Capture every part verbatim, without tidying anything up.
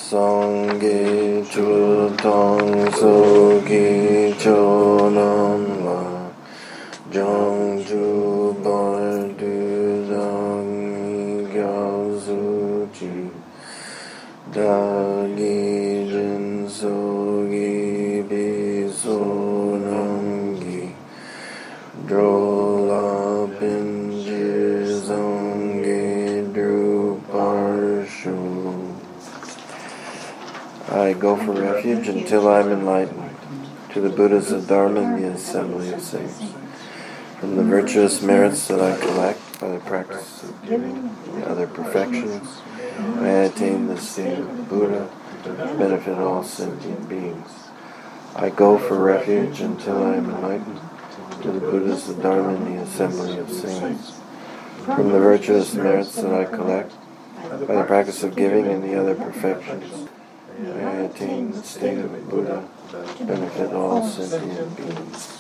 Sangye chutang soki chonamla Jangju bardu zangi gyalsuchi Dagi jin sogi bisonamgi Drola pinji zangi druparshu. I go for refuge until I am enlightened, to the Buddhas of Dharma and the assembly of saints. From the virtuous merits that I collect by the practice of giving the other perfections, I attain the state of Buddha to benefit all sentient beings. I go for refuge until I am enlightened, to the Buddhas of Dharma and the assembly of saints. From the virtuous merits that I collect by the practice of giving and the other perfections, I attain the state of Buddha to benefit all sentient beings.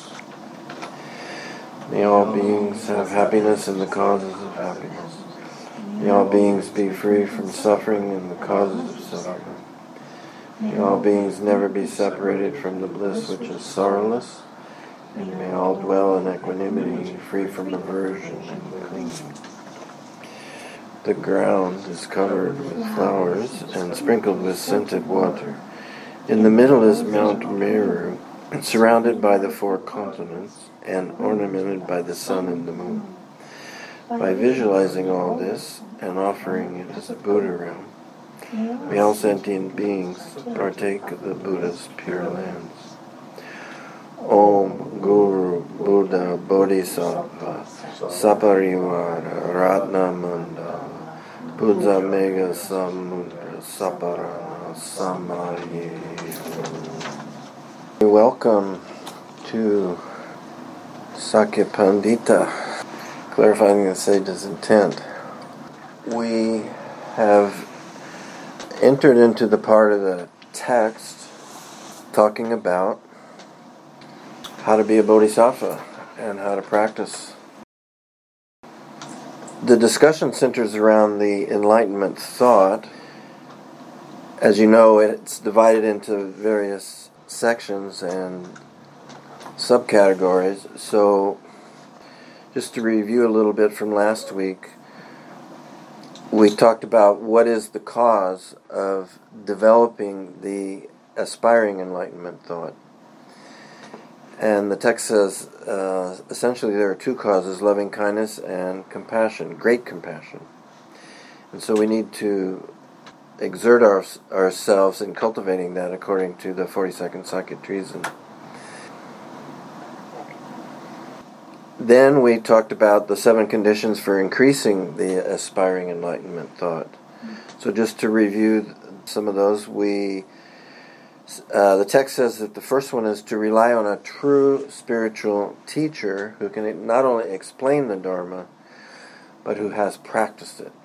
May all beings have happiness in the causes of happiness. May all beings be free from suffering and the causes of suffering. May all beings never be separated from the bliss which is sorrowless, and may all dwell in equanimity, free from aversion and clinging. The ground is covered with flowers and sprinkled with scented water. In the middle is Mount Meru, surrounded by the four continents and ornamented by the sun and the moon. By visualizing all this and offering it as a Buddha realm, may all sentient beings partake of the Buddha's pure lands. Om Guru Buddha Bodhisattva Saparivara Ratna Mandala Buddha Mega Samudra Saparana Samaye. Welcome to Sakya Pandita, clarifying the sage's intent. We have entered into the part of the text talking about how to be a bodhisattva and how to practice. The discussion centers around the enlightenment thought. As you know, it's divided into various sections and subcategories. So, just to review a little bit from last week, we talked about what is the cause of developing the aspiring enlightenment thought. And the text says, uh, essentially there are two causes, loving kindness and compassion, great compassion. And so we need to exert our, ourselves in cultivating that according to the forty-second Sakya Treason. Then we talked about the seven conditions for increasing the aspiring enlightenment thought. So just to review some of those, we uh, the text says that the first one is to rely on a true spiritual teacher who can not only explain the Dharma, but who has practiced it.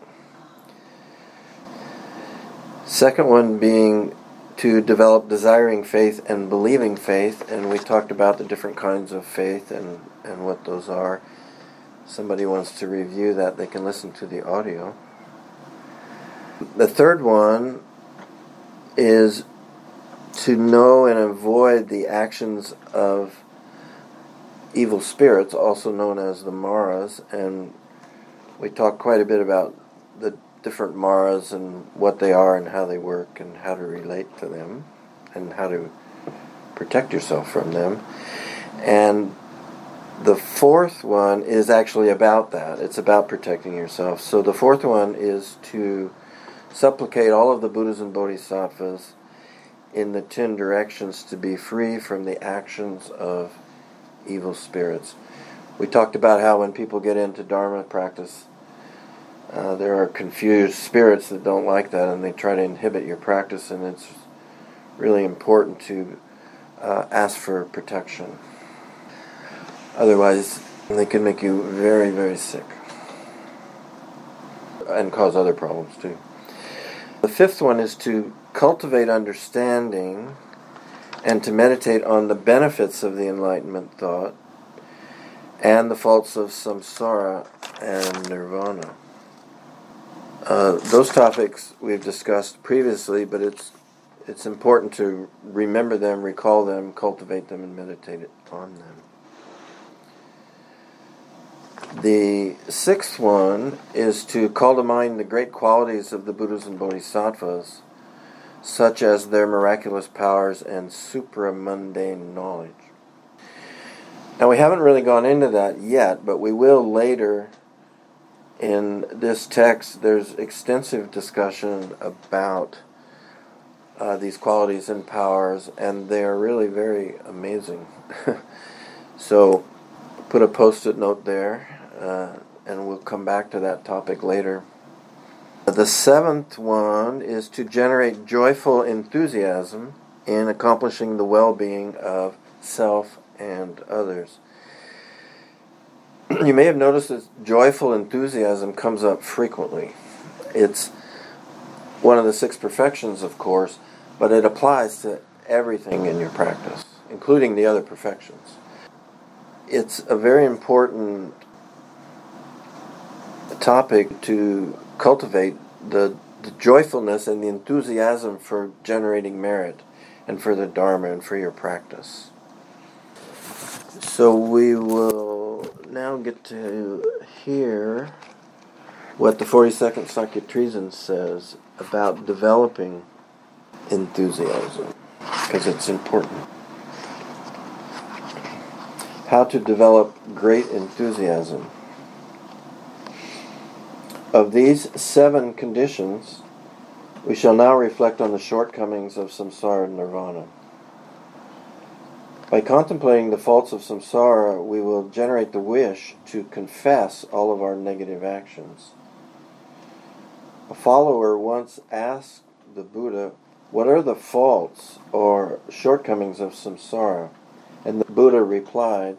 Second one being to develop desiring faith and believing faith, and we talked about the different kinds of faith and, and what those are. Somebody wants to review that, they can listen to the audio. The third one is to know and avoid the actions of evil spirits, also known as the Maras, and we talked quite a bit about the different Maras and what they are and how they work and how to relate to them and how to protect yourself from them. And the fourth one is actually about that. It's about protecting yourself. So the fourth one is to supplicate all of the Buddhas and Bodhisattvas in the ten directions to be free from the actions of evil spirits. We talked about how when people get into Dharma practice, Uh, there are confused spirits that don't like that, and they try to inhibit your practice, and it's really important to uh, ask for protection. Otherwise, they can make you very, very sick and cause other problems too. The fifth one is to cultivate understanding and to meditate on the benefits of the enlightenment thought and the faults of samsara and nirvana. Uh, those topics we've discussed previously, but it's it's important to remember them, recall them, cultivate them, and meditate on them. The sixth one is to call to mind the great qualities of the Buddhas and Bodhisattvas, such as their miraculous powers and supramundane knowledge. Now, we haven't really gone into that yet, but we will later. In this text, there's extensive discussion about uh, these qualities and powers, and they are really very amazing. So, put a post-it note there, uh, and we'll come back to that topic later. The seventh one is to generate joyful enthusiasm in accomplishing the well-being of self and others. You may have noticed that joyful enthusiasm comes up frequently. It's one of the six perfections, of course, but it applies to everything in your practice, including the other perfections. It's a very important topic to cultivate the, the joyfulness and the enthusiasm for generating merit and for the Dharma and for your practice. So we will now get to hear what the forty-second Sakya-Trizin says about developing enthusiasm, because it's important. How to develop great enthusiasm. Of these seven conditions, we shall now reflect on the shortcomings of samsara and nirvana. By contemplating the faults of samsara, we will generate the wish to confess all of our negative actions. A follower once asked the Buddha, "What are the faults or shortcomings of samsara?" And the Buddha replied,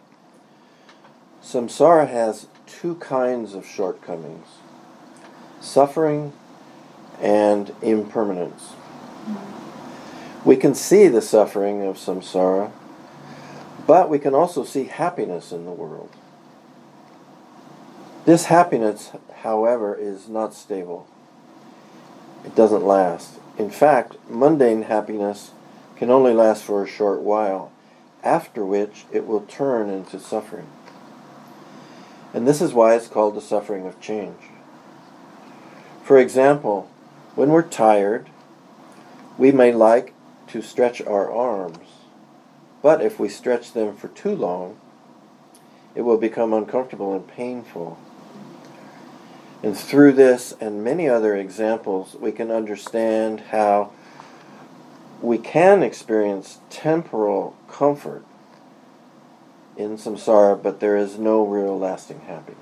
"Samsara has two kinds of shortcomings, suffering and impermanence. We can see the suffering of samsara, but we can also see happiness in the world. This happiness, however, is not stable. It doesn't last. In fact, mundane happiness can only last for a short while, after which it will turn into suffering. And this is why it's called the suffering of change. For example, when we're tired, we may like to stretch our arms, but if we stretch them for too long, it will become uncomfortable and painful. And through this and many other examples, we can understand how we can experience temporal comfort in samsara, but there is no real lasting happiness.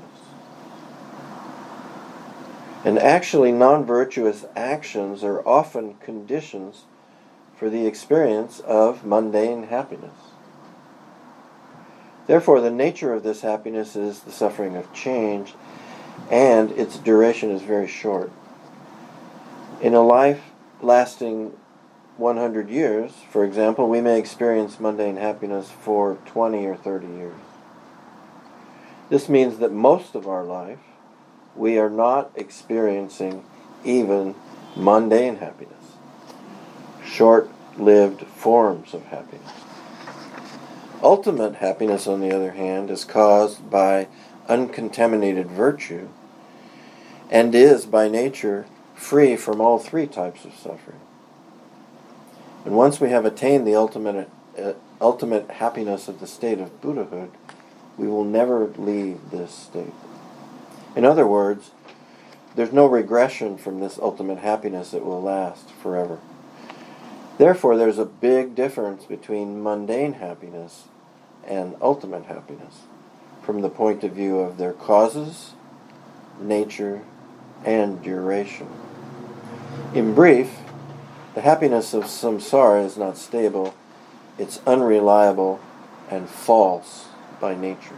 And actually, non-virtuous actions are often conditions for the experience of mundane happiness. Therefore, the nature of this happiness is the suffering of change, and its duration is very short. In a life lasting one hundred years, for example, we may experience mundane happiness for twenty or thirty years. This means that most of our life, we are not experiencing even mundane happiness, short-lived forms of happiness. Ultimate happiness, on the other hand, is caused by uncontaminated virtue and is, by nature, free from all three types of suffering. And once we have attained the ultimate, uh, ultimate happiness of the state of Buddhahood, we will never leave this state. In other words, there's no regression from this ultimate happiness that will last forever. Therefore, there's a big difference between mundane happiness and ultimate happiness from the point of view of their causes, nature, and duration. In brief, the happiness of samsara is not stable, it's unreliable and false by nature.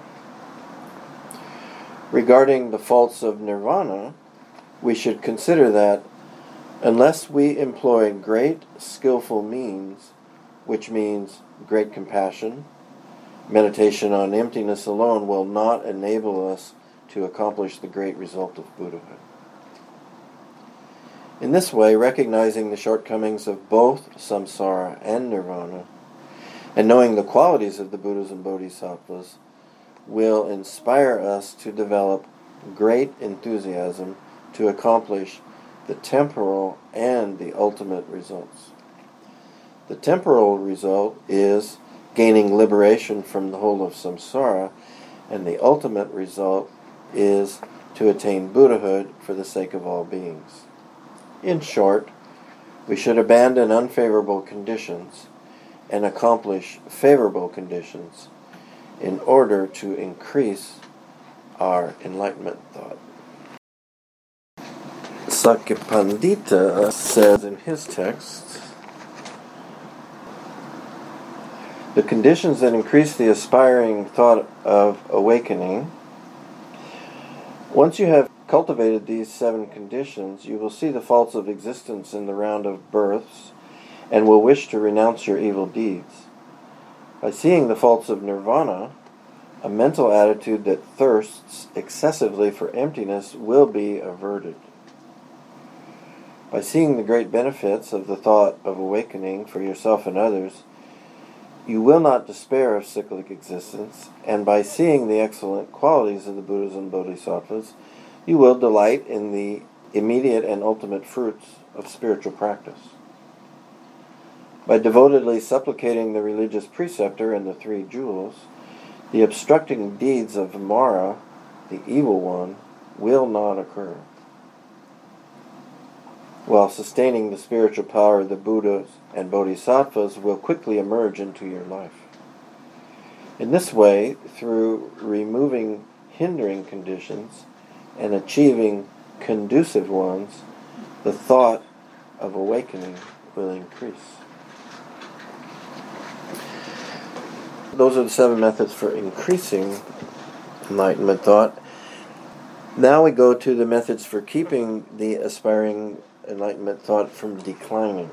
Regarding the faults of nirvana, we should consider that unless we employ great skillful means, which means great compassion, meditation on emptiness alone will not enable us to accomplish the great result of Buddhahood. In this way, recognizing the shortcomings of both samsara and nirvana, and knowing the qualities of the Buddhas and Bodhisattvas, will inspire us to develop great enthusiasm to accomplish the temporal and the ultimate results. The temporal result is gaining liberation from the hold of samsara, and the ultimate result is to attain Buddhahood for the sake of all beings. In short, we should abandon unfavorable conditions and accomplish favorable conditions in order to increase our enlightenment thought. Sakyapandita says in his text, the conditions that increase the aspiring thought of awakening, once you have cultivated these seven conditions, you will see the faults of existence in the round of births and will wish to renounce your evil deeds. By seeing the faults of nirvana, a mental attitude that thirsts excessively for emptiness will be averted. By seeing the great benefits of the thought of awakening for yourself and others, you will not despair of cyclic existence, and by seeing the excellent qualities of the Buddhas and Bodhisattvas, you will delight in the immediate and ultimate fruits of spiritual practice. By devotedly supplicating the religious preceptor and the three jewels, the obstructing deeds of Mara, the evil one, will not occur, while sustaining the spiritual power of the Buddhas and Bodhisattvas will quickly emerge into your life. In this way, through removing hindering conditions and achieving conducive ones, the thought of awakening will increase. Those are the seven methods for increasing enlightenment thought. Now we go to the methods for keeping the aspiring enlightenment thought from declining.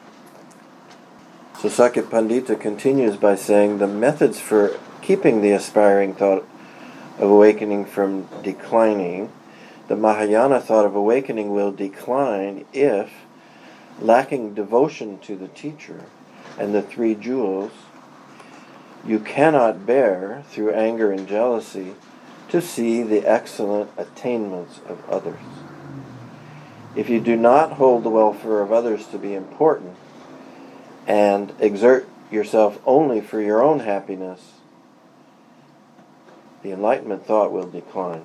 So Sakyapandita continues by saying the methods for keeping the aspiring thought of awakening from declining. The Mahayana thought of awakening will decline if, lacking devotion to the teacher and the three jewels, you cannot bear, through anger and jealousy, to see the excellent attainments of others. If you do not hold the welfare of others to be important, and exert yourself only for your own happiness, the enlightenment thought will decline.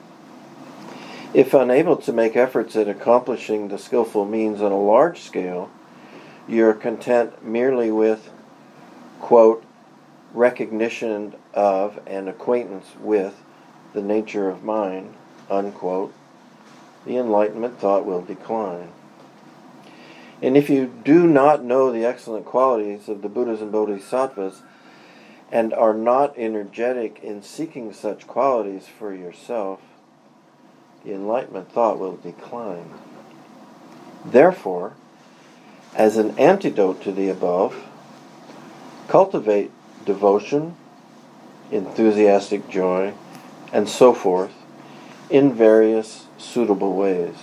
If unable to make efforts at accomplishing the skillful means on a large scale, you are content merely with, quote, recognition of and acquaintance with the nature of mind, unquote, the enlightenment thought will decline. And if you do not know the excellent qualities of the Buddhas and Bodhisattvas and are not energetic in seeking such qualities for yourself, the enlightenment thought will decline. Therefore, as an antidote to the above, cultivate devotion, enthusiastic joy, and so forth in various suitable ways.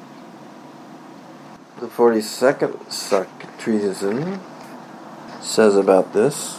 The forty-second Sakya-Treatise says about this,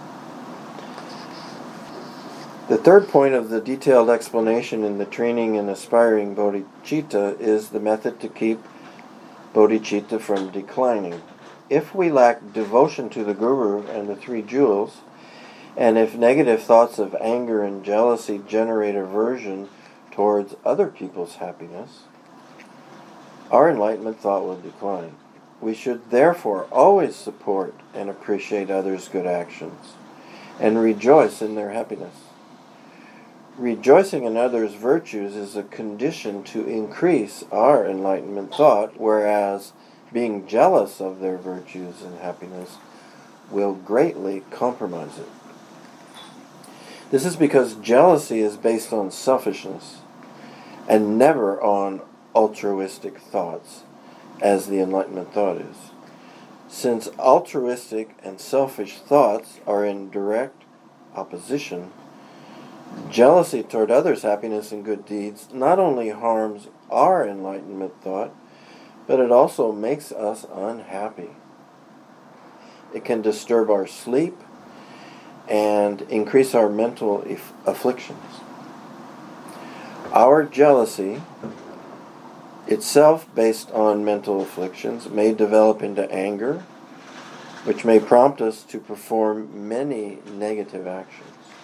the third point of the detailed explanation in the training in aspiring bodhicitta is the method to keep bodhicitta from declining. If we lack devotion to the Guru and the three jewels, and if negative thoughts of anger and jealousy generate aversion towards other people's happiness, our enlightenment thought will decline. We should therefore always support and appreciate others' good actions and rejoice in their happiness. Rejoicing in others' virtues is a condition to increase our enlightenment thought, whereas being jealous of their virtues and happiness will greatly compromise it. This is because jealousy is based on selfishness and never on altruistic thoughts, as the enlightenment thought is. Since altruistic and selfish thoughts are in direct opposition, jealousy toward others' happiness and good deeds not only harms our enlightenment thought, but it also makes us unhappy. It can disturb our sleep and increase our mental if- afflictions. Our jealousy, itself based on mental afflictions, may develop into anger, which may prompt us to perform many negative actions.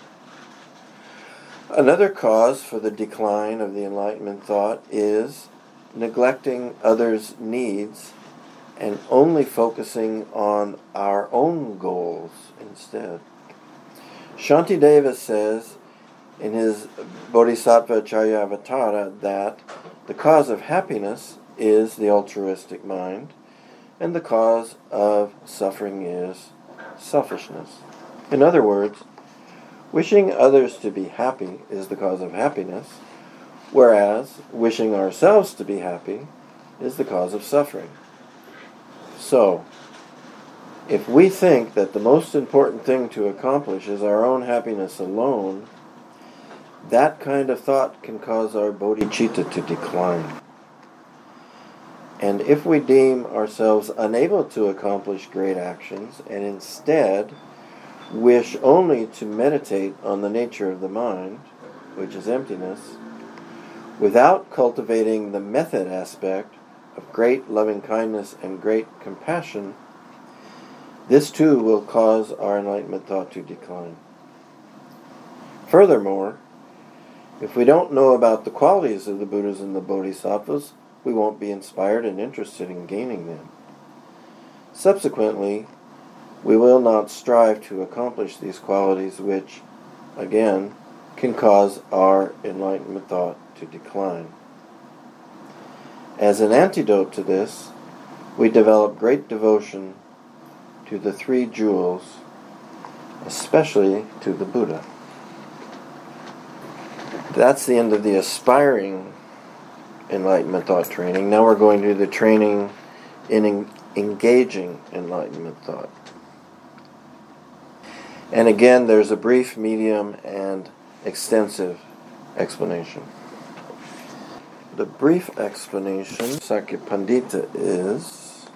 Another cause for the decline of the Enlightenment thought is neglecting others' needs and only focusing on our own goals instead. Shantideva says in his Bodhisattva Charyavatara that the cause of happiness is the altruistic mind, and the cause of suffering is selfishness. In other words, wishing others to be happy is the cause of happiness, whereas wishing ourselves to be happy is the cause of suffering. So, if we think that the most important thing to accomplish is our own happiness alone, that kind of thought can cause our bodhicitta to decline. And if we deem ourselves unable to accomplish great actions and instead wish only to meditate on the nature of the mind, which is emptiness, without cultivating the method aspect of great loving kindness and great compassion, this too will cause our enlightenment thought to decline. Furthermore, if we don't know about the qualities of the Buddhas and the Bodhisattvas, we won't be inspired and interested in gaining them. Subsequently, we will not strive to accomplish these qualities which, again, can cause our enlightenment thought to decline. As an antidote to this, we develop great devotion to the three jewels, especially to the Buddha. That's the end of the aspiring enlightenment thought training. Now we're going to do the training in en- engaging enlightenment thought. And again, there's a brief, medium, and extensive explanation. The brief explanation, Sakya Pandita, is,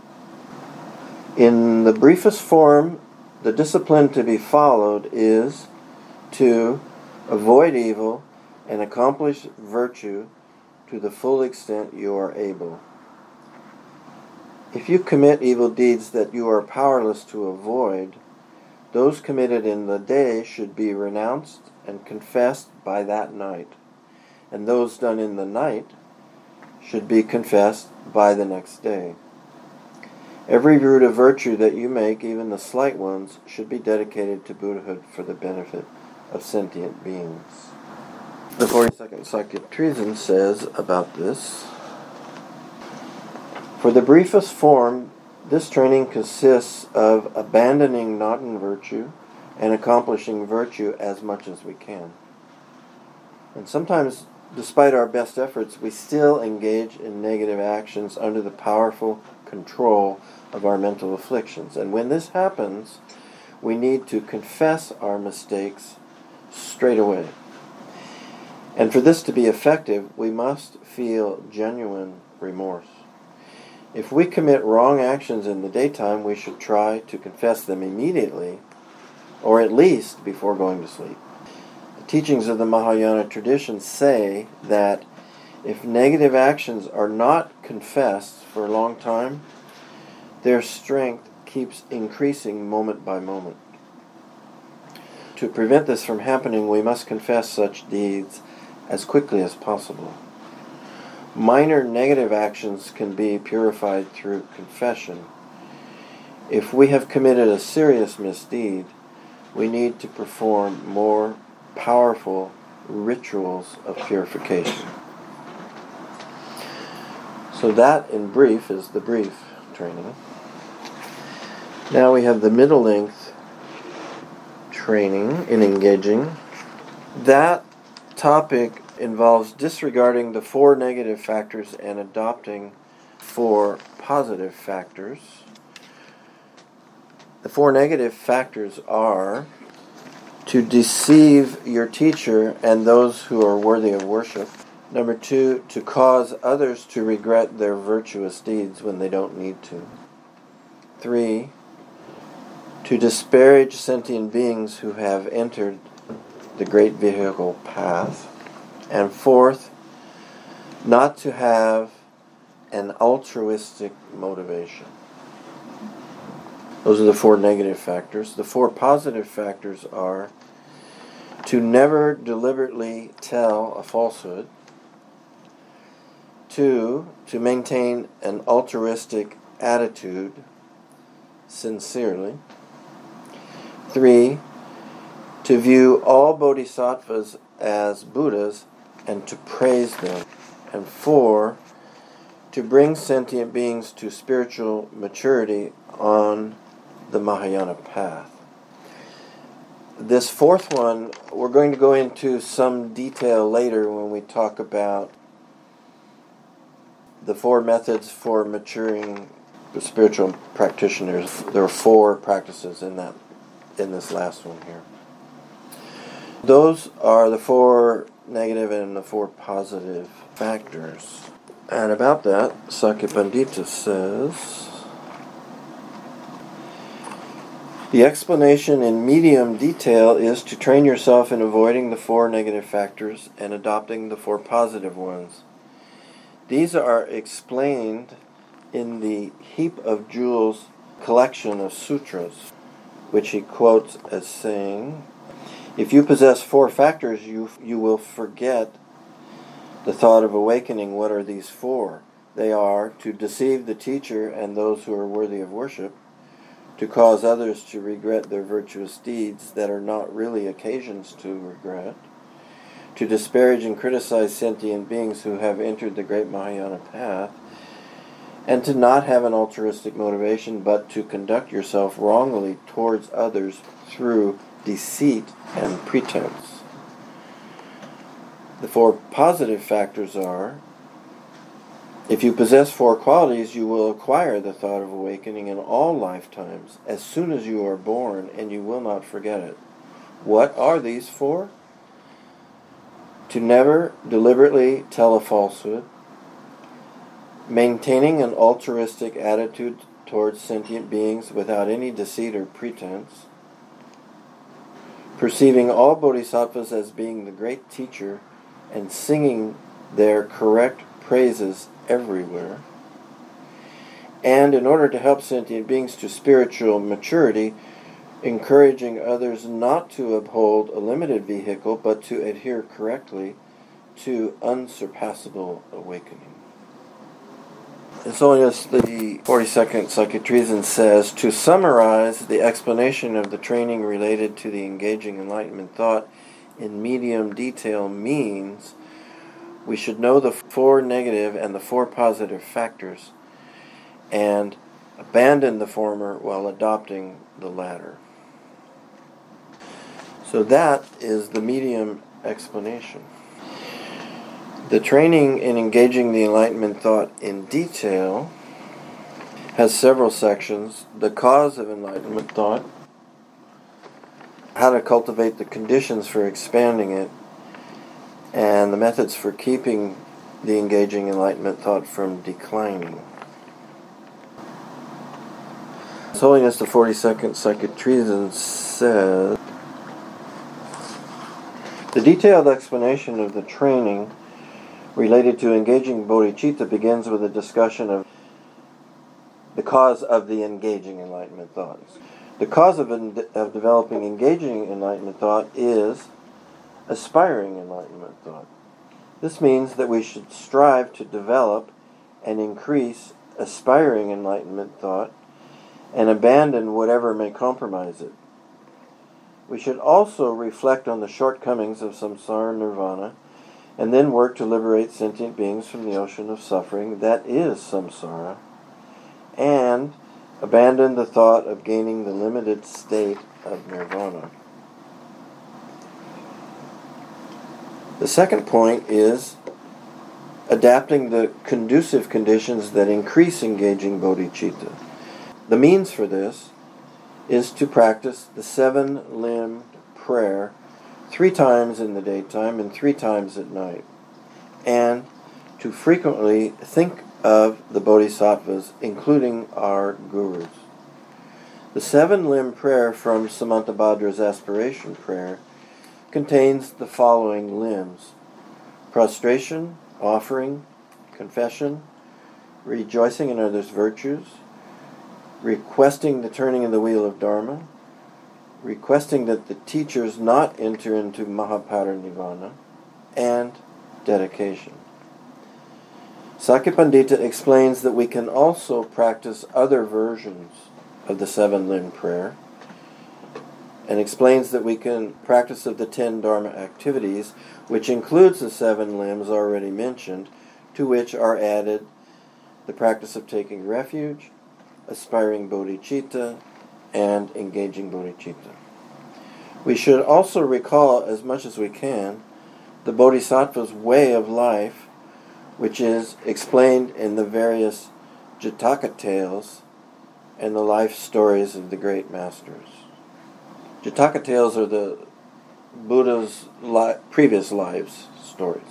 in the briefest form, the discipline to be followed is to avoid evil and accomplish virtue to the full extent you are able. If you commit evil deeds that you are powerless to avoid, those committed in the day should be renounced and confessed by that night, and those done in the night should be confessed by the next day. Every root of virtue that you make, even the slight ones, should be dedicated to Buddhahood for the benefit of sentient beings. The forty-second Sakya Treason says about this, for the briefest form, this training consists of abandoning not in virtue and accomplishing virtue as much as we can. And sometimes, despite our best efforts, we still engage in negative actions under the powerful control of our mental afflictions. And when this happens, we need to confess our mistakes straight away. And for this to be effective, we must feel genuine remorse. If we commit wrong actions in the daytime, we should try to confess them immediately, or at least before going to sleep. The teachings of the Mahayana tradition say that if negative actions are not confessed for a long time, their strength keeps increasing moment by moment. To prevent this from happening, we must confess such deeds as quickly as possible. Minor negative actions can be purified through confession. If we have committed a serious misdeed, we need to perform more powerful rituals of purification. So that, in brief, is the brief training. Now we have the middle length training in engaging. That topic involves disregarding the four negative factors and adopting four positive factors. The four negative factors are to deceive your teacher and those who are worthy of worship, Number two, to cause others to regret their virtuous deeds when they don't need to. Three, to disparage sentient beings who have entered the great vehicle path. And fourth, not to have an altruistic motivation. Those are the four negative factors. The four positive factors are to never deliberately tell a falsehood. Two, to maintain an altruistic attitude sincerely. Three, to view all bodhisattvas as Buddhas and to praise them. And four, to bring sentient beings to spiritual maturity on the Mahayana path. This fourth one, we're going to go into some detail later when we talk about the four methods for maturing the spiritual practitioners. There are four practices in that, in this last one here. Those are the four negative and the four positive factors. And about that, Sakya Pandita says, the explanation in medium detail is to train yourself in avoiding the four negative factors and adopting the four positive ones. These are explained in the Heap of Jewels collection of sutras, which he quotes as saying, if you possess four factors, you you will forget the thought of awakening. What are these four? They are to deceive the teacher and those who are worthy of worship, to cause others to regret their virtuous deeds that are not really occasions to regret, to disparage and criticize sentient beings who have entered the great Mahayana path, and to not have an altruistic motivation, but to conduct yourself wrongly towards others through deceit and pretense. The four positive factors are, if you possess four qualities, you will acquire the thought of awakening in all lifetimes as soon as you are born, and you will not forget it. What are these four? To never deliberately tell a falsehood, maintaining an altruistic attitude towards sentient beings without any deceit or pretense, perceiving all bodhisattvas as being the great teacher and singing their correct praises everywhere, and in order to help sentient beings to spiritual maturity, encouraging others not to uphold a limited vehicle, but to adhere correctly to unsurpassable awakening. And so as the forty-second Sakya-Treason says, to summarize the explanation of the training related to the engaging enlightenment thought in medium detail means we should know the four negative and the four positive factors and abandon the former while adopting the latter. So that is the medium explanation. The training in engaging the enlightenment thought in detail has several sections. The cause of enlightenment thought, how to cultivate the conditions for expanding it, and the methods for keeping the engaging enlightenment thought from declining. His Holiness the forty-second Sakya-Treason says, the detailed explanation of the training related to engaging bodhicitta begins with a discussion of the cause of the engaging enlightenment thoughts. The cause of, of developing engaging enlightenment thought is aspiring enlightenment thought. This means that we should strive to develop and increase aspiring enlightenment thought and abandon whatever may compromise it. We should also reflect on the shortcomings of samsara nirvana and then work to liberate sentient beings from the ocean of suffering that is samsara, and abandon the thought of gaining the limited state of nirvana. The second point is adapting the conducive conditions that increase engaging bodhicitta. The means for this is to practice the seven-limbed prayer three times in the daytime and three times at night. and to frequently think of the bodhisattvas, including our gurus. The seven-limb prayer from Samantabhadra's aspiration prayer contains the following limbs: prostration, offering, confession, rejoicing in others' virtues, requesting the turning of the wheel of Dharma, requesting that the teachers not enter into Mahaparinirvana, and dedication. Sakya Pandita explains that we can also practice other versions of the seven-limb prayer, and explains that we can practice of the ten Dharma activities, which includes the seven limbs already mentioned, to which are added the practice of taking refuge, aspiring bodhicitta, and engaging bodhicitta. We should also recall, as much as we can, the bodhisattva's way of life, which is explained in the various Jataka tales and the life stories of the great masters. Jataka tales are the Buddha's li- previous lives stories.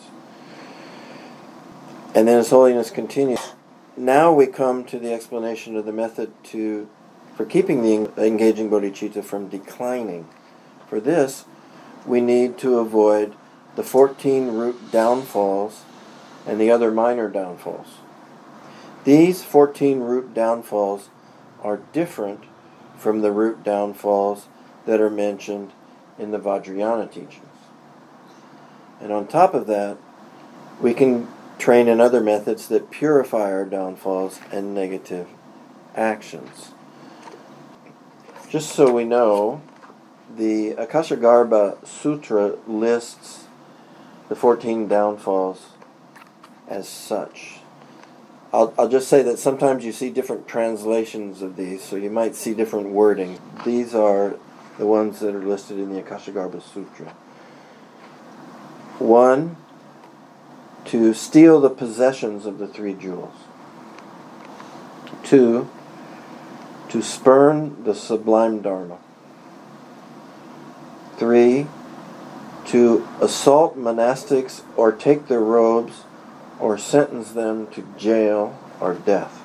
And then His Holiness continues. Now we come to the explanation of the method to for keeping the engaging bodhicitta from declining. For this, we need to avoid the fourteen root downfalls and the other minor downfalls. These fourteen root downfalls are different from the root downfalls that are mentioned in the Vajrayana teachings. And on top of that, we can train in other methods that purify our downfalls and negative actions. Just so we know, the Akashagarbha Sutra lists the fourteen downfalls as such. I'll, I'll just say that sometimes you see different translations of these, so you might see different wording. These are the ones that are listed in the Akashagarbha Sutra. One, to steal the possessions of the three jewels. Two, to spurn the sublime Dharma. Three, to assault monastics or take their robes or sentence them to jail or death.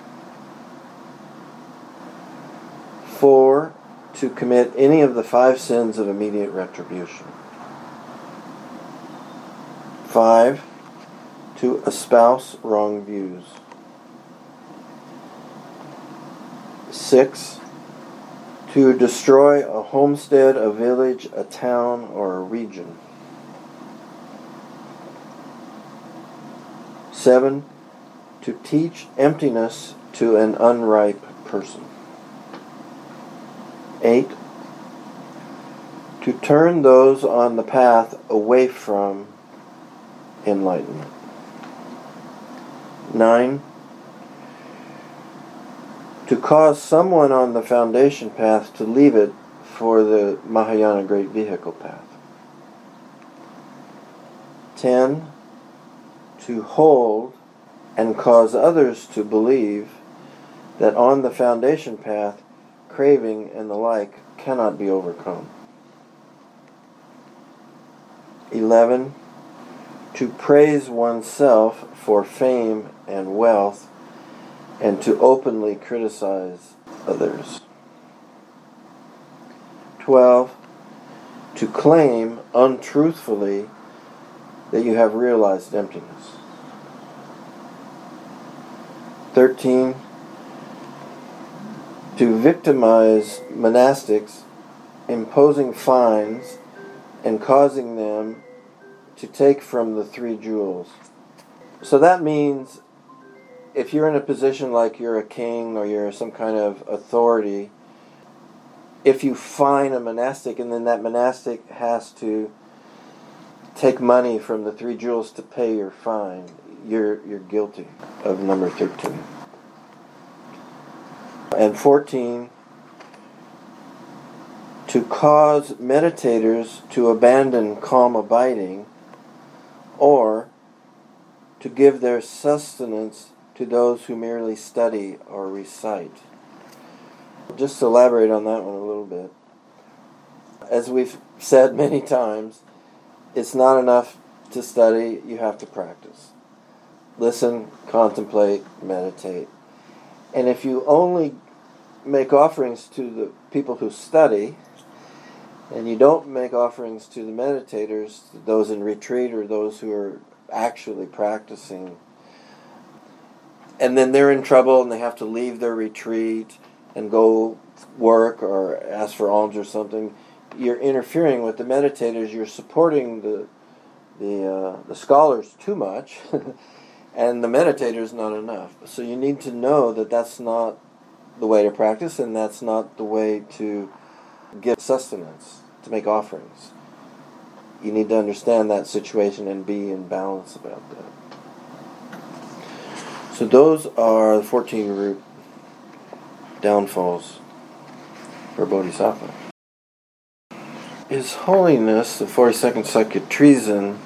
Four, to commit any of the five sins of immediate retribution. Five, to espouse wrong views. Six, to destroy a homestead, a village, a town, or a region. Seven, to teach emptiness to an unripe person. Eight, to turn those on the path away from enlightenment. Nine, to cause someone on the foundation path to leave it for the Mahayana Great Vehicle path. Ten, to hold and cause others to believe that on the foundation path, craving and the like cannot be overcome. Eleven, to praise oneself for fame and wealth and to openly criticize others. Twelve, to claim untruthfully that you have realized emptiness. Thirteen, to victimize monastics, imposing fines and causing them to take from the three jewels. So that means if you're in a position like you're a king or you're some kind of authority, if you fine a monastic and then that monastic has to take money from the three jewels to pay your fine, you're you're guilty of number thirteen. And fourteen, to cause meditators to abandon calm abiding or to give their sustenance to those who merely study or recite. Just to elaborate on that one a little bit. As we've said many times, it's not enough to study, you have to practice. listen, contemplate, meditate. And if you only make offerings to the people who study, and you don't make offerings to the meditators, those in retreat or those who are actually practicing, and then they're in trouble and they have to leave their retreat and go work or ask for alms or something, you're interfering with the meditators, you're supporting the the uh, the scholars too much, and the meditators not enough. So you need to know that that's not the way to practice, and that's not the way to give sustenance, to make offerings. You need to understand that situation and be in balance about that. So those are the fourteen root downfalls for Bodhisattva. His Holiness, the forty-second Sakya Treason,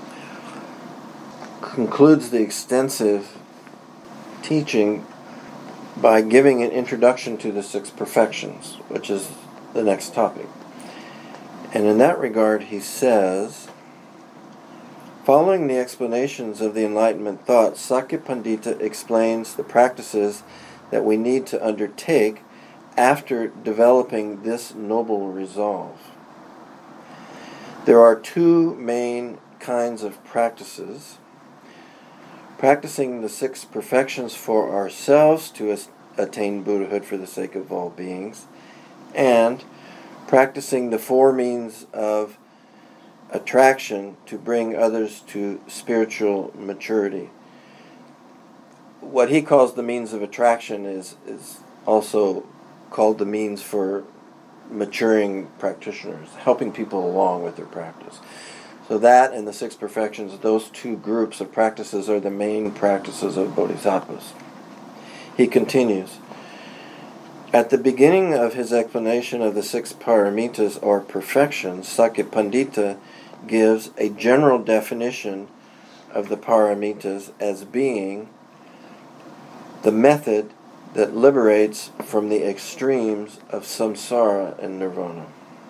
concludes the extensive teaching by giving an introduction to the six perfections, which is the next topic. And in that regard, he says, following the explanations of the Enlightenment thought, Sakya Pandita explains the practices that we need to undertake after developing this noble resolve. There are two main kinds of practices: practicing the six perfections for ourselves to attain Buddhahood for the sake of all beings, and practicing the four means of attraction to bring others to spiritual maturity. What he calls the means of attraction is, is also called the means for maturing practitioners, helping people along with their practice. So that and the six perfections, those two groups of practices are the main practices of bodhisattvas. He continues, at the beginning of his explanation of the six paramitas or perfections, Sakya Pandita gives a general definition of the paramitas as being the method that liberates from the extremes of samsara and nirvana.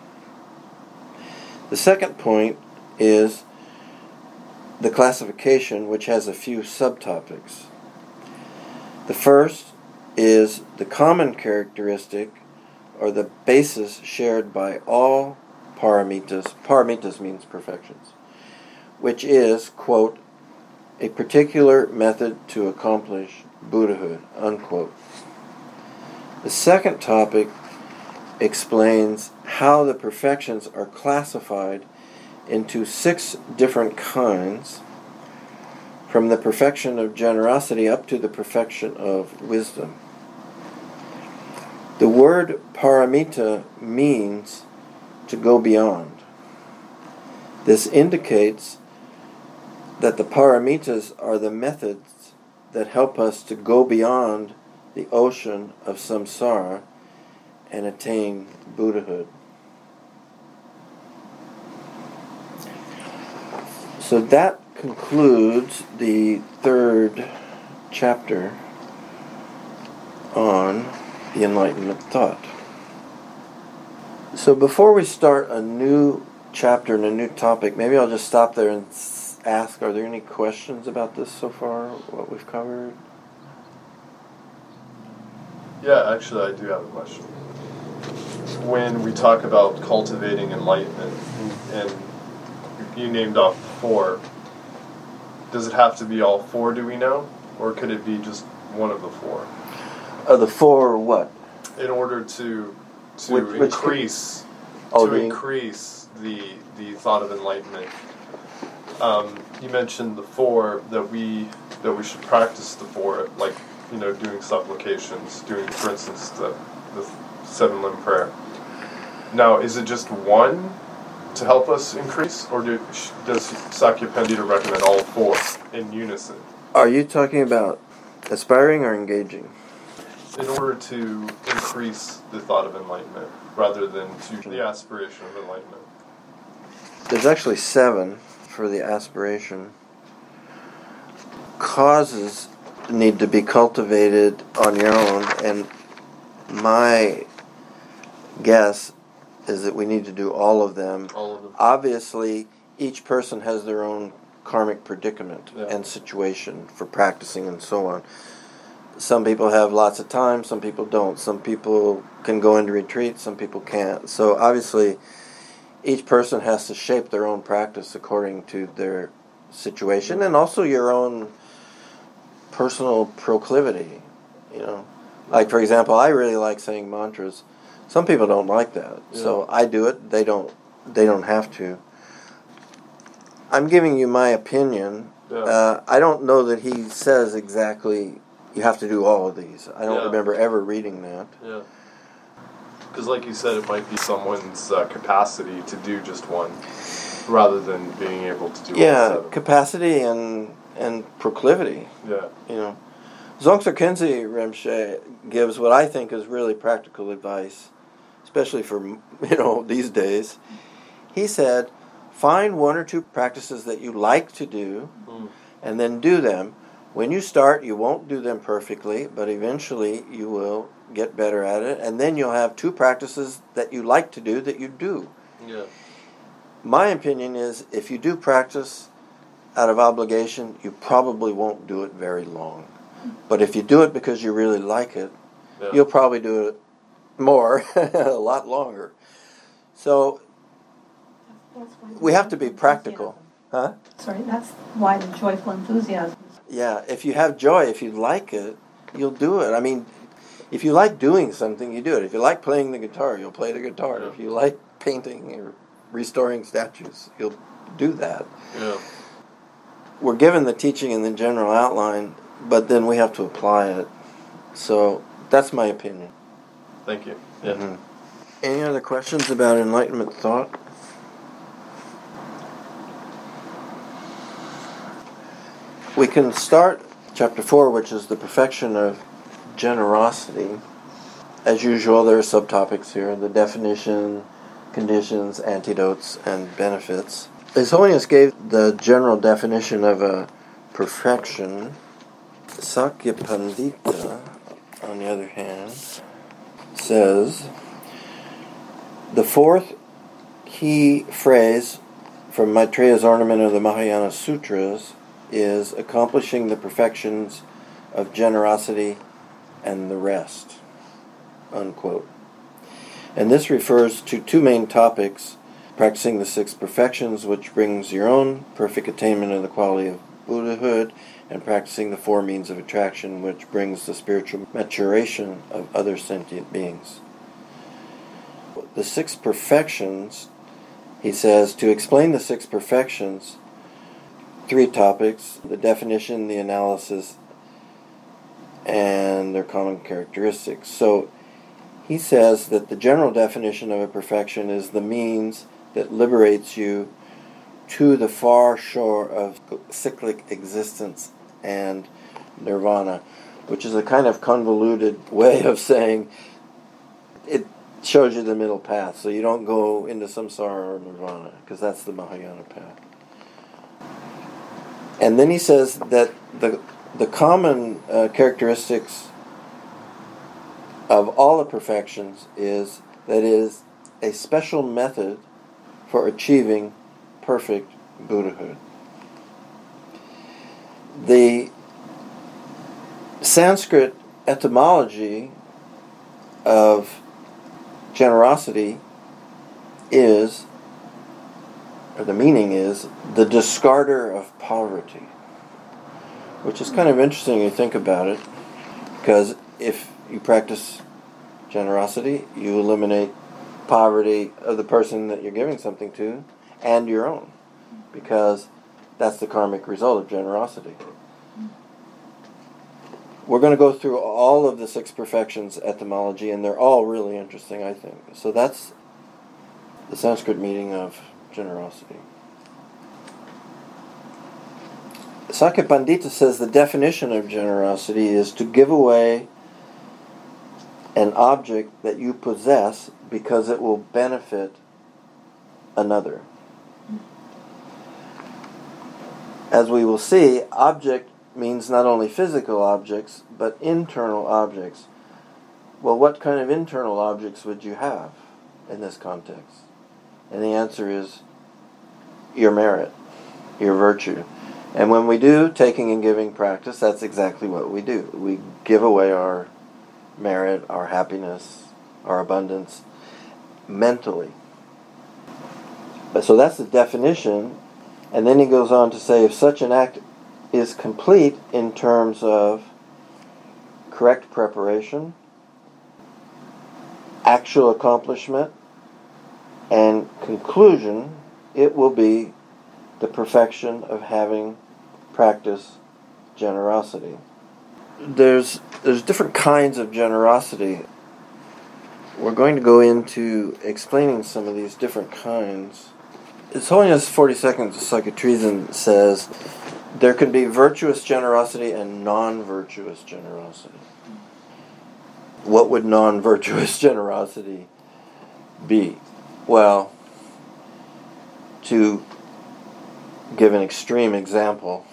The second point is the classification, which has a few subtopics. The first is the common characteristic or the basis shared by all paramitas. Paramitas means perfections, which is, quote, a particular method to accomplish Buddhahood, unquote. The second topic explains how the perfections are classified into six different kinds, from the perfection of generosity up to the perfection of wisdom. The word paramita means to go beyond. This indicates that the paramitas are the methods that help us to go beyond the ocean of samsara and attain Buddhahood. So that concludes the third chapter on the Enlightenment thought. So before we start a new chapter and a new topic, maybe I'll just stop there and ask, are there any questions about this so far, what we've covered? Yeah, actually I do have a question. When we talk about cultivating enlightenment, and you named off four, does it have to be all four, do we know? Or could it be just one of the four? Uh, the four what? In order to to which, which increase oh, to the, increase the the thought of enlightenment. Um, you mentioned the four that we that we should practice the four, like, you know, doing supplications, doing, for instance, the the seven limb prayer. Now, is it just one to help us increase, or do, does Sakya Pandita recommend all four in unison? Are you talking about aspiring or engaging? In order to increase the thought of enlightenment, rather than to the aspiration of enlightenment. There's actually seven for the aspiration. Causes need to be cultivated on your own, and my guess is that we need to do all of them. All of them. Obviously, each person has their own karmic predicament Yeah. and situation for practicing and so on. Some people have lots of time, some people don't. Some people can go into retreat, some people can't. So obviously, each person has to shape their own practice according to their situation and also your own personal proclivity. You know, like for example, I really like saying mantras. Some people don't like that, Yeah. so I do it. They don't. They don't have to. I'm giving you my opinion. Yeah. Uh, I don't know that he says exactly you have to do all of these. I don't Yeah. remember ever reading that. Yeah. Because like you said, it might be someone's uh, capacity to do just one, rather than being able to do all Yeah, seven. capacity and and proclivity. Yeah. You know, Dzongtse Khyentse Rinpoche gives what I think is really practical advice, especially for, you know, these days. He said, find one or two practices that you like to do, Mm. and then do them. When you start, you won't do them perfectly, but eventually you will get better at it, and then you'll have two practices that you like to do that you do. Yeah. My opinion is, if you do practice out of obligation, you probably won't do it very long. But if you do it because you really like it, Yeah. you'll probably do it more, a lot longer. So That's why the we have to be joyful practical. Huh? enthusiasm. Sorry, that's why the joyful enthusiasm. Yeah, if you have joy, if you like it, you'll do it. I mean, if you like doing something, you do it. If you like playing the guitar, you'll play the guitar. Yeah. If you like painting or restoring statues, you'll do that. Yeah. We're given the teaching in the general outline, but then we have to apply it. So that's my opinion. Thank you. Yeah. Mhm. Any other questions about enlightenment thought? We can start chapter four, which is the perfection of generosity. As usual, there are subtopics here: the definition, conditions, antidotes, and benefits. His Holiness gave the general definition of a perfection. Sakya Pandita, on the other hand, says, the fourth key phrase from Maitreya's Ornament of the Mahayana Sutras is accomplishing the perfections of generosity and the rest, unquote. And this refers to two main topics: practicing the six perfections, which brings your own perfect attainment of the quality of Buddhahood, and practicing the four means of attraction, which brings the spiritual maturation of other sentient beings. The six perfections, he says, to explain the six perfections, three topics: the definition, the analysis, and their common characteristics. So he says that the general definition of a perfection is the means that liberates you to the far shore of cyclic existence and nirvana, which is a kind of convoluted way of saying it shows you the middle path, so you don't go into samsara or nirvana, because that's the Mahayana path. And then he says that the the common uh, characteristics of all the perfections is that it is a special method for achieving perfect Buddhahood. The Sanskrit etymology of generosity is, or the meaning is, the discarder of poverty, which is kind of interesting when you think about it, because if you practice generosity, you eliminate poverty of the person that you're giving something to and your own, because that's the karmic result of generosity. We're going to go through all of the six perfections etymology, and they're all really interesting, I think. So that's the Sanskrit meaning of generosity. Sakya Pandita says the definition of generosity is to give away an object that you possess because it will benefit another. As we will see, object means not only physical objects, but internal objects. Well, what kind of internal objects would you have in this context? And the answer is your merit. your virtue. And when we do taking and giving practice, that's exactly what we do. We give away our merit, our happiness, our abundance, mentally. But so that's the definition. And then he goes on to say, if such an act is complete in terms of correct preparation, actual accomplishment, and conclusion, it will be the perfection of having practiced generosity. There's there's different kinds of generosity. We're going to go into explaining some of these different kinds. His Holiness forty Seconds of Psychotreason says there can be virtuous generosity and non-virtuous generosity. What would non-virtuous generosity be? Well, to give an extreme example,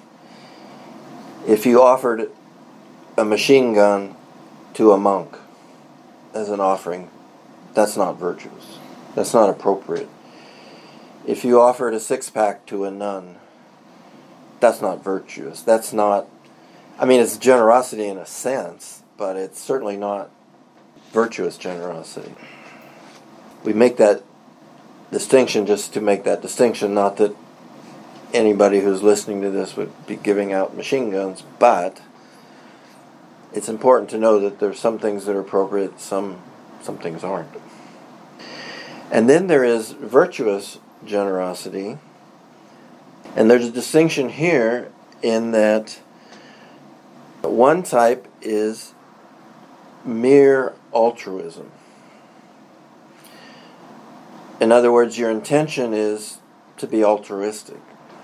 if you offered a machine gun to a monk as an offering, that's not virtuous. That's not appropriate. If you offered a six-pack to a nun, that's not virtuous. That's not, I mean, it's generosity in a sense, but it's certainly not virtuous generosity. We make that distinction just to make that distinction, not that anybody who's listening to this would be giving out machine guns, but it's important to know that there's some things that are appropriate, some some things aren't. And then there is virtuous generosity, and there's a distinction here in that one type is mere altruism. In other words, your intention is to be altruistic.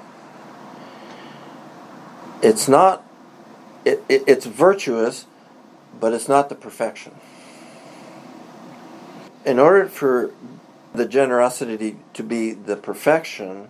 It's not, it, it, it's virtuous, but it's not the perfection. In order for the generosity to be the perfection,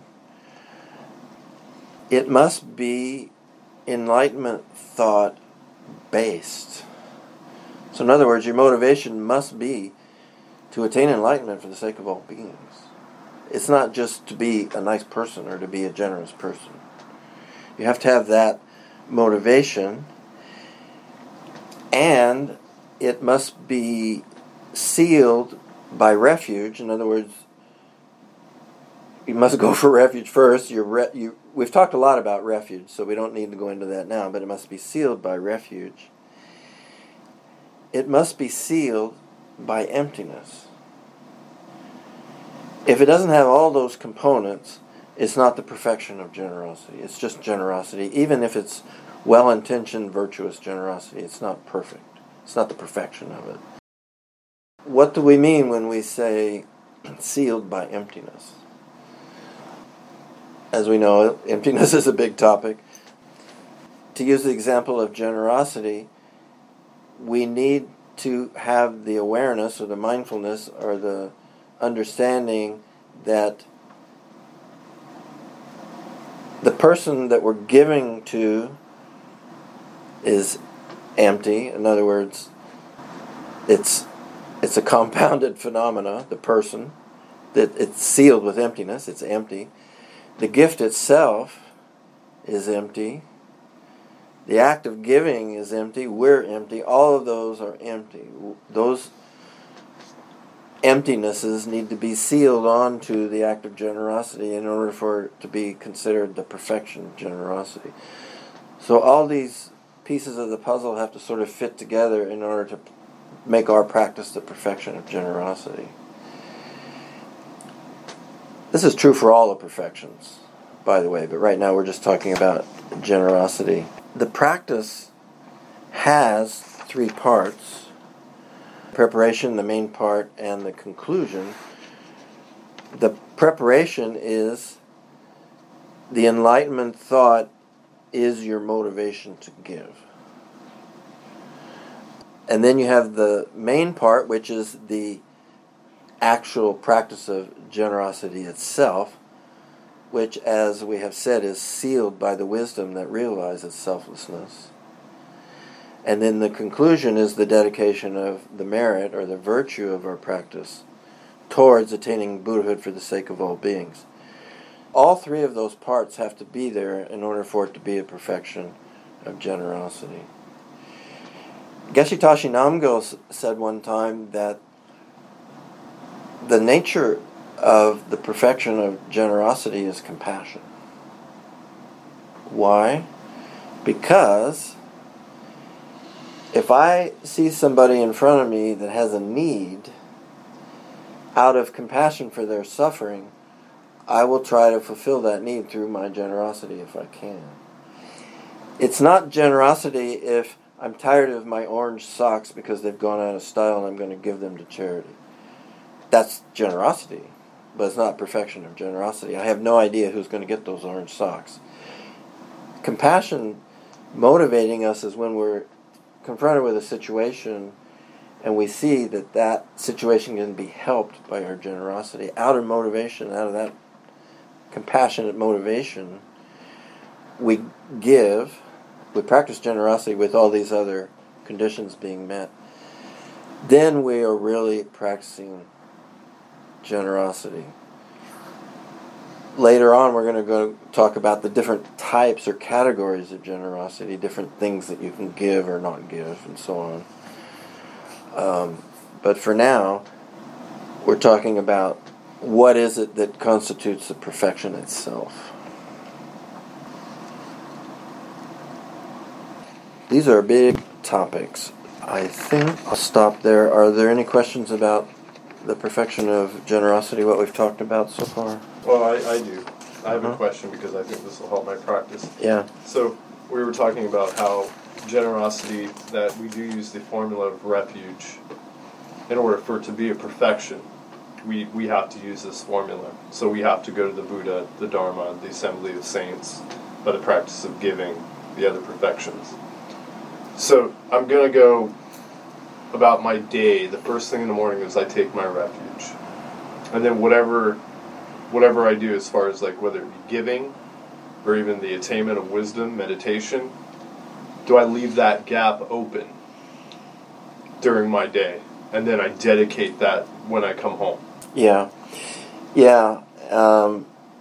it must be enlightenment thought based. So in other words, your motivation must be to attain enlightenment for the sake of all beings. It's not just to be a nice person or to be a generous person. You have to have that motivation, and it must be sealed by refuge. In other words, you must go for refuge first. Your re- you, we've talked a lot about refuge, so we don't need to go into that now, but it must be sealed by refuge. It must be sealed by emptiness. If it doesn't have all those components, it's not the perfection of generosity. It's just generosity. Even if it's well-intentioned, virtuous generosity, it's not perfect. It's not the perfection of it. What do we mean when we say sealed by emptiness? As we know, emptiness is a big topic. To use the example of generosity, we need to have the awareness or the mindfulness or the understanding that the person that we're giving to is empty. In other words, it's it's a compounded phenomena, the person, that it's sealed with emptiness, it's empty. The gift itself is empty. The act of giving is empty. We're empty. All of those are empty. Those emptinesses need to be sealed onto the act of generosity in order for it to be considered the perfection of generosity. So all these pieces of the puzzle have to sort of fit together in order to make our practice the perfection of generosity. This is true for all the perfections, by the way, but right now we're just talking about generosity. The practice has three parts: preparation, the main part, and the conclusion. The preparation is the enlightenment thought is your motivation to give. And then you have the main part, which is the actual practice of generosity itself, which, as we have said, is sealed by the wisdom that realizes selflessness. And then the conclusion is the dedication of the merit or the virtue of our practice towards attaining Buddhahood for the sake of all beings. all three of those parts have to be there in order for it to be a perfection of generosity. Geshe Tashi Namgyal said one time that the nature of the perfection of generosity is compassion. Why? Because if I see somebody in front of me that has a need, out of compassion for their suffering, I will try to fulfill that need through my generosity if I can. It's not generosity if I'm tired of my orange socks because they've gone out of style and I'm going to give them to charity. That's generosity, but it's not perfection of generosity. I have no idea who's going to get those orange socks. Compassion motivating us is when we're confronted with a situation and we see that that situation can be helped by our generosity. Out of motivation, out of that compassionate motivation, we give, we practice generosity with all these other conditions being met. Then we are really practicing generosity. Later on, we're going to go talk about the different types or categories of generosity, different things that you can give or not give, and so on. Um, but for now, we're talking about what is it that constitutes the perfection itself. These are big topics. I think I'll stop there. Are there any questions about the perfection of generosity, what we've talked about so far? Well, I, I do. I have uh-huh. a question because I think this will help my practice. Yeah. So we were talking about how generosity, that we do use the formula of refuge. In order for it to be a perfection, we, we have to use this formula. So we have to go to the Buddha, the Dharma, the Assembly of Saints, by the practice of giving, the other perfections. So I'm going to go about my day. The first thing in the morning is I take my refuge. And then whatever whatever I do as far as like whether it be giving or even the attainment of wisdom, meditation, do I leave that gap open during my day? And then I dedicate that when I come home. Yeah. Yeah. Um,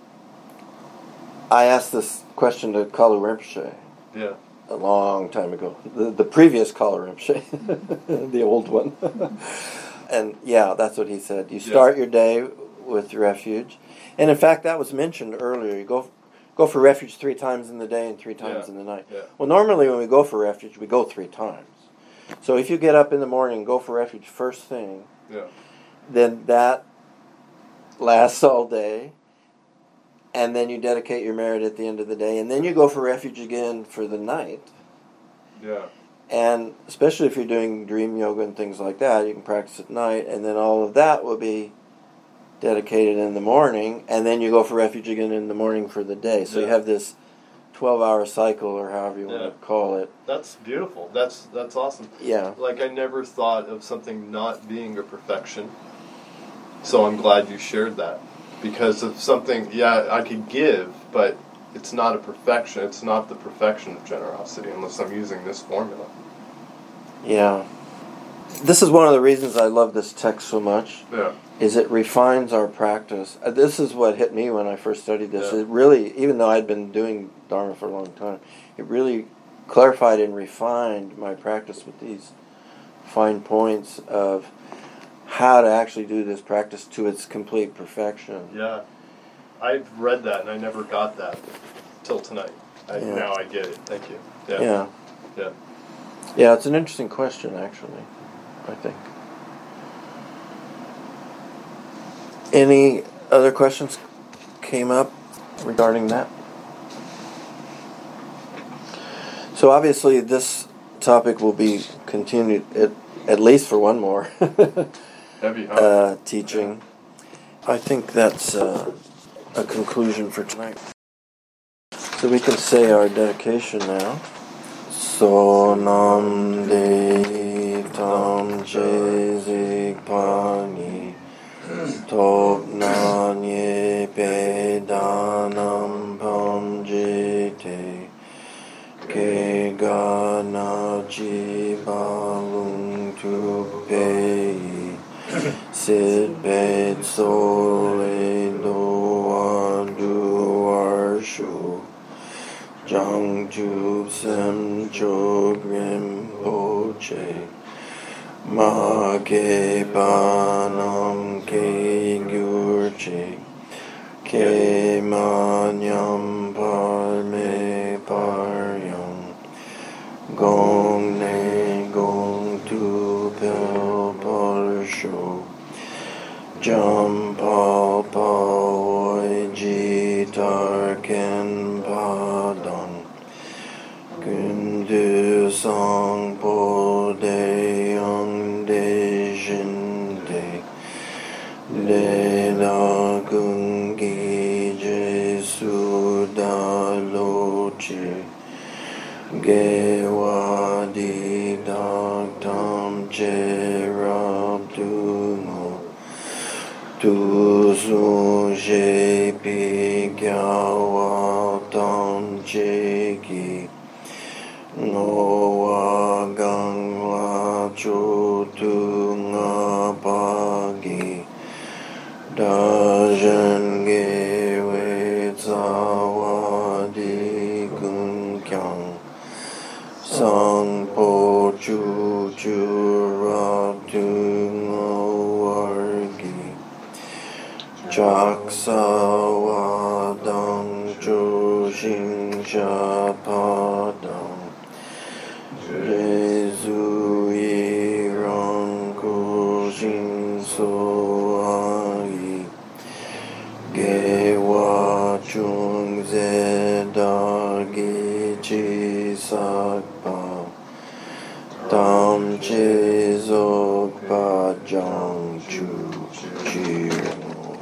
I asked this question to Kalu Rinpoche. Yeah. A long time ago. The, the previous Kalu Rinpoche. The old one. And yeah, that's what he said. You start yeah. your day with refuge. And in fact, that was mentioned earlier. You go go for refuge three times in the day and three times yeah. in the night. Yeah. Well, normally when we go for refuge, we go three times. So if you get up in the morning and go for refuge first thing, yeah. then that lasts all day. And then you dedicate your merit at the end of the day. And then you go for refuge again for the night. Yeah. And especially if you're doing dream yoga and things like that, you can practice at night. And then all of that will be dedicated in the morning. And then you go for refuge again in the morning for the day. So yeah. you have this twelve-hour cycle, or however you yeah. want to call it. That's beautiful. That's that's awesome. Yeah. Like, I never thought of something not being a perfection. So I'm glad you shared that. Because of something, yeah, I could give, but it's not a perfection. It's not the perfection of generosity unless I'm using this formula. Yeah. This is one of the reasons I love this text so much. Yeah. Is it refines our practice. Uh, this is what hit me when I first studied this. Yeah. It really, even though I'd been doing Dharma for a long time, it really clarified and refined my practice with these fine points of how to actually do this practice to its complete perfection. Yeah. I've read that and I never got that till tonight. I, Yeah. Now I get it. Thank you. Yeah. Yeah. Yeah. Yeah, it's an interesting question, actually, I think. Any other questions came up regarding that? So obviously this topic will be continued at, at least for one more Heavy, huh? uh, teaching. I think that's uh, a conclusion for tonight. So we can say our dedication now. Sonam de tam jezik pani top nanye pedanam pamjite ke gana jibalung tu pei sit bet sole do adu Jubsam Jogrim Poche Ma Ke Panam Ke Gyurche Ke Manyam Parme Paryam Gong Ne Gong Tu Pel Parsho Jam Pal Pal Ji Tarken Padang Kundu Sang Po De Young De Jin De De Da Gungi Je Su Da Lo Chi Ge Wa Di Dak Tam Je Rab Du Mo Tu Su Je Pi Kya Wa Tam Je Ki No Wa Gang La Chu Tu Nga Pa Gi Da Jen Ge We Tsa Wa Di Gun Kyang Sang Po Chu Chu Ra Tu Nga War Gi Chak Sa Wa Dang Chu Shing Sha Pa Dang Jesu Yi Rang Ku Shing So A Yi Ge Wa Chung Ze Da Gi Chi Sak Pa Tam Che Zok Pa Jang Chu Chi Mo.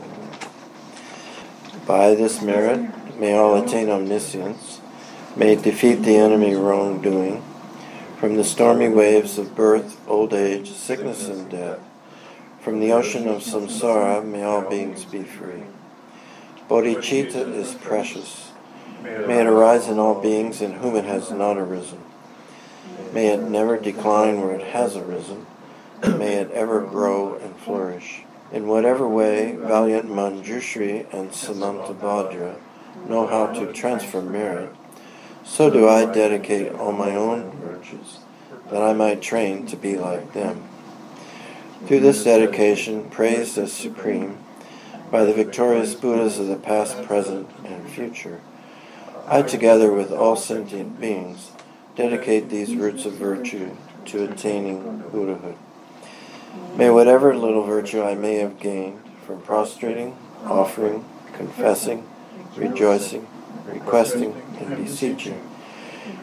By this merit, may all attain omniscience, may defeat the enemy wrongdoing. From the stormy waves of birth, old age, sickness, and death, from the ocean of samsara, may all beings be free. Bodhicitta is precious. May it arise in all beings in whom it has not arisen. May it never decline where it has arisen. May it ever grow and flourish. In whatever way valiant Manjushri and Samantabhadra know how to transfer merit, so do I dedicate all my own virtues, that I might train to be like them. Through this dedication, praised as supreme by the victorious Buddhas of the past, present, and future, I, together with all sentient beings, dedicate these roots of virtue to attaining Buddhahood. May whatever little virtue I may have gained from prostrating, offering, confessing, rejoicing, requesting, and beseeching,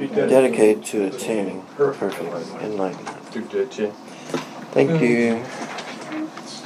dedicate to attaining perfect enlightenment. Thank you.